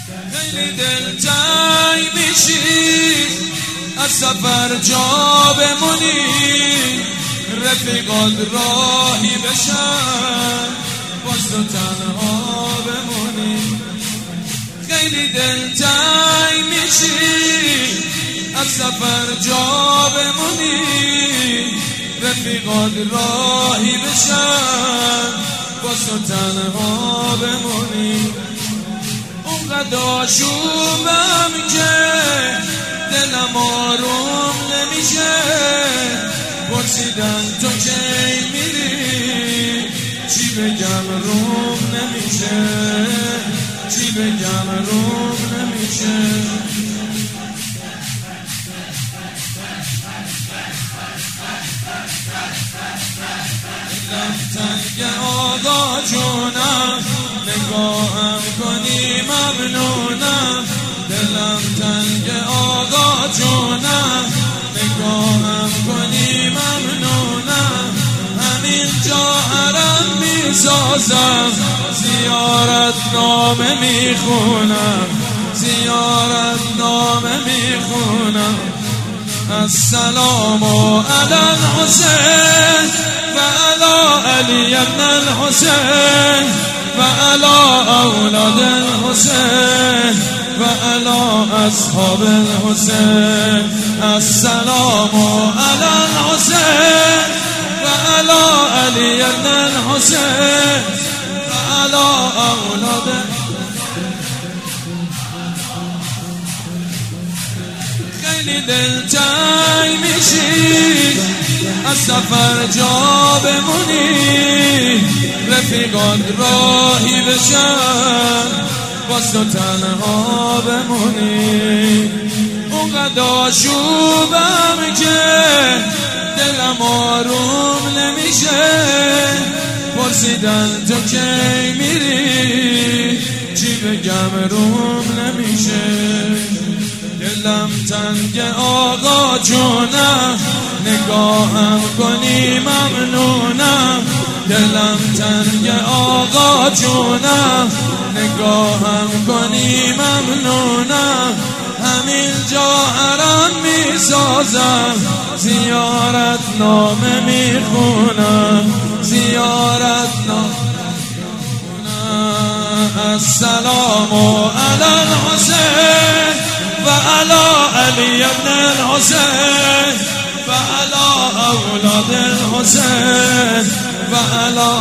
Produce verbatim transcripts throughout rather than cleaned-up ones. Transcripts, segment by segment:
خیلی دلتنگ میشی از سفر جا بمونی، رفیقات راهی بشن باز تو تنها بمونی. خیلی دلتنگ میشی از سفر جا بمونی، رفیقات راهی بشن باز تو تنها بمونی. اونقدر آشوبم که دلم آروم نمیشه، پرسیدن تو کی میری، چی بگم روم نمیشه، چی بگم روم نمیشه. دلم تنگ آقا جونم، نگاهم کنی ممنونم. دلم تنگ آقا جونم، نگاهم کنی ممنونم. همین جا حرم میسازم، زیارت نامه میخونم، زیارت نامه میخونم. السلام علی الحسین و علی علی ابن الحسین و علی اولاد الحسین و علی اصحاب الحسین. السلام علی الحسین و علی علی ابن الحسین و علی اولاد. خیلی دلتنگ میشی از سفر جا بمونی، رفیقات راهی بشن باز تو تنها بمونی. اونقدر آشوبم که دلم آروم نمیشه، پرسیدن تو کی میری، چی بگم روم نمیشه. دلم تنگ آقا جونم، نگاهم کنی ممنونم. دلم تنگ آقا جونم، نگاهم کنی ممنونم. همین جا حرم میسازم، زیارت نامه میخونم، زیارت نامه. السلام علی الحسین و علی علی ابن الحسین و علی اولاد الحسین و علی.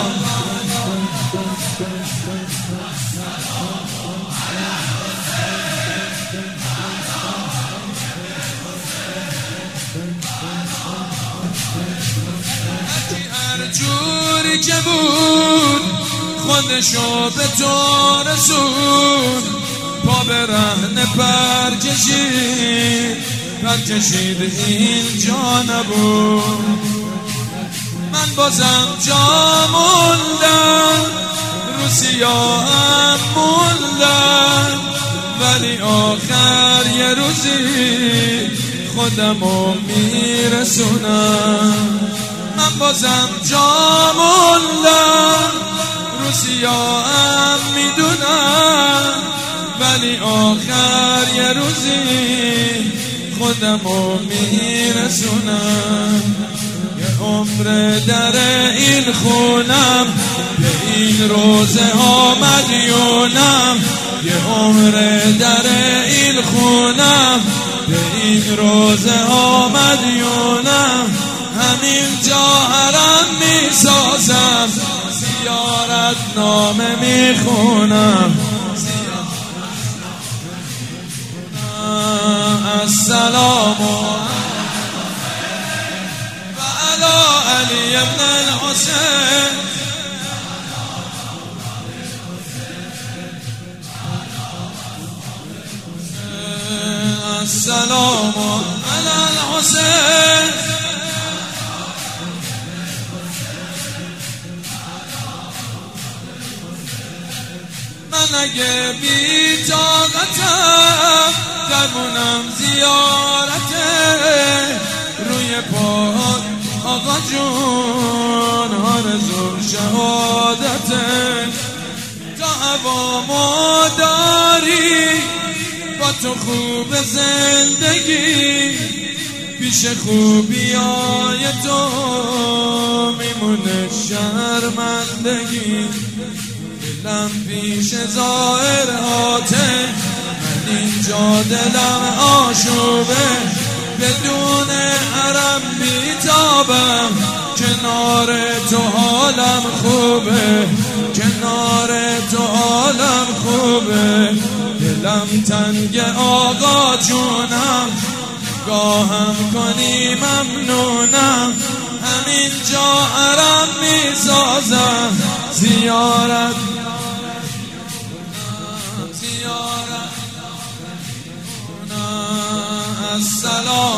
هر جوری که بود خودشو به تو رسون، پا به رهن پر کشید، پر کشید اینجا نبود. من بازم جا موندم، رو سیاهم موندم، ولی آخر یه روزی خودمو میرسونم. من بازم جا موندم، رو سیاهم میدونم، ولی آخر یه روزی خودمو میرسونم. یه عمر در این خونم، به این روزه ها مدیونم. یه عمر در این خونم، به این روزه ها مدیونم. همین جا حرم میسازم، زیارت نامه میخونم. السلام و علی علی ابن الحسین. السلام علی الحسین. من اگه بی طاقتم درمونم زیارته، روی پاهات آقا جون آرزوم شهادته. تا هوا ما داری با تو خوب زندگی، پیش خوبیای تو میمونه شرمندگی. دلم پیش ظاهراته، من اینجا دلم آشوبه، بدون حرم بیتابم، کنار تو حالم خوبه، کنار تو حالم خوبه. دلم تنگ آقا جونم، گاهم کنی ممنونم، همینجا حرم میسازم، زیارت زیارت السلام